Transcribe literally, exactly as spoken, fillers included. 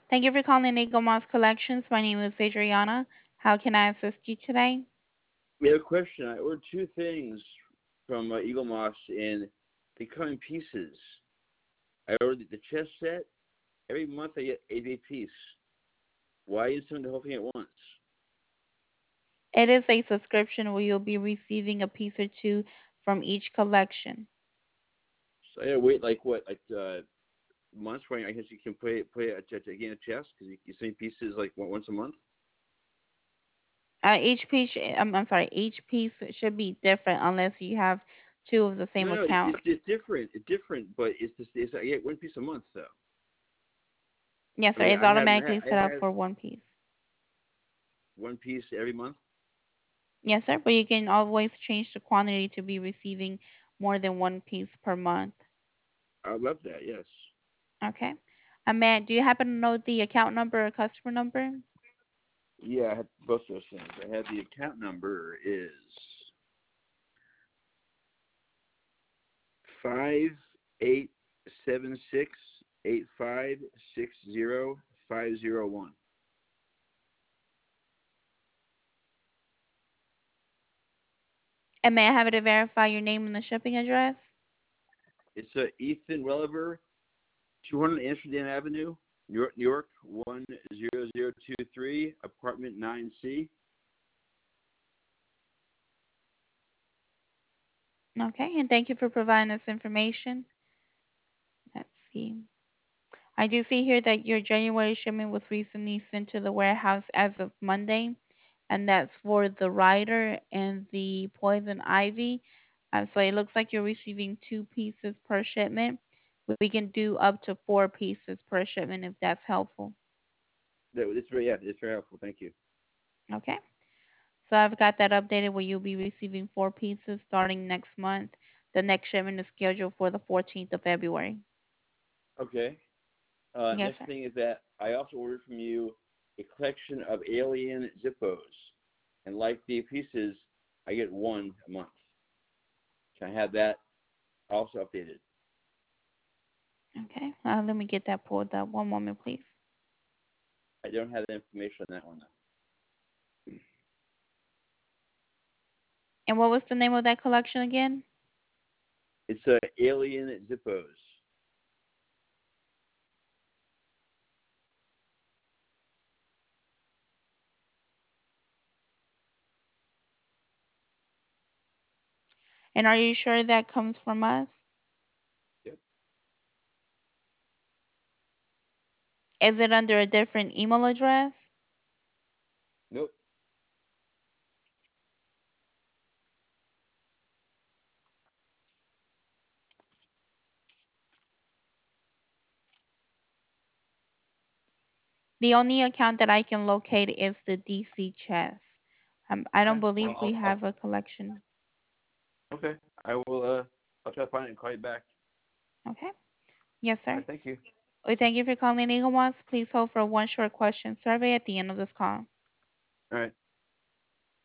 Thank you for calling Eagle Moss Collections. My name is Adriana. How can I assist you today? We have a question. I ordered two things from uh, Eagle Moss, and they come in pieces. I ordered the chess set. Every month I get a a piece. Why is someone the whole thing at once? It is a subscription where you'll be receiving a piece or two from each collection. So I gotta wait like what, like uh, months where I guess you can play play a, a game of chess because you, you send pieces like once a month. Uh, each piece, I'm, I'm sorry, each piece should be different unless you have two of the No, same no, it's it's, account. it's different. It's different, but it's just it's I get one piece a month though. Yes, I sir. mean, It's I have automatically I set up have for one piece. one piece every month. Yes, sir. But you can always change the quantity to be receiving more than one piece per month. I love that. Yes. Okay. Uh, man, do you happen to know the account number or customer number? Yeah, I have both those things. I have the account number is five eight seven six eight five six zero five zero one. And may I have it to verify your name and the shipping address? It's uh, Ethan Welliver, two hundred Amsterdam Avenue, New York, New York one zero zero two three, apartment nine C. Okay, and thank you for providing this information. Let's see. I do see here that your January shipment was recently sent to the warehouse as of Monday, and that's for the rider and the poison ivy. Uh, so it looks like you're receiving two pieces per shipment. We can do up to four pieces per shipment if that's helpful. That, it's very yeah, it's very helpful. Thank you. Okay. So I've got that updated where you'll be receiving four pieces starting next month. The next shipment is scheduled for the fourteenth of February. Okay. Uh, Yes, next sir. thing is that I also ordered from you a collection of alien Zippos, and like the pieces, I get one a month. Can I have that also updated? Okay. Uh, let me get that pulled up. One moment, please. I don't have the information on that one though. And what was the name of that collection again? It's a alien Zippos. And are you sure that comes from us? Yep. Is it under a different email address? Nope. The only account that I can locate is the D C Chess. Um, I don't Okay. Well, believe we I'll, I'll have a collection. okay. I will. Uh, I'll try to find it and call you back. Okay. Yes, All sir. right. Thank you. We thank you for calling Eagle Moss. Please hold for one short question survey at the end of this call. All right.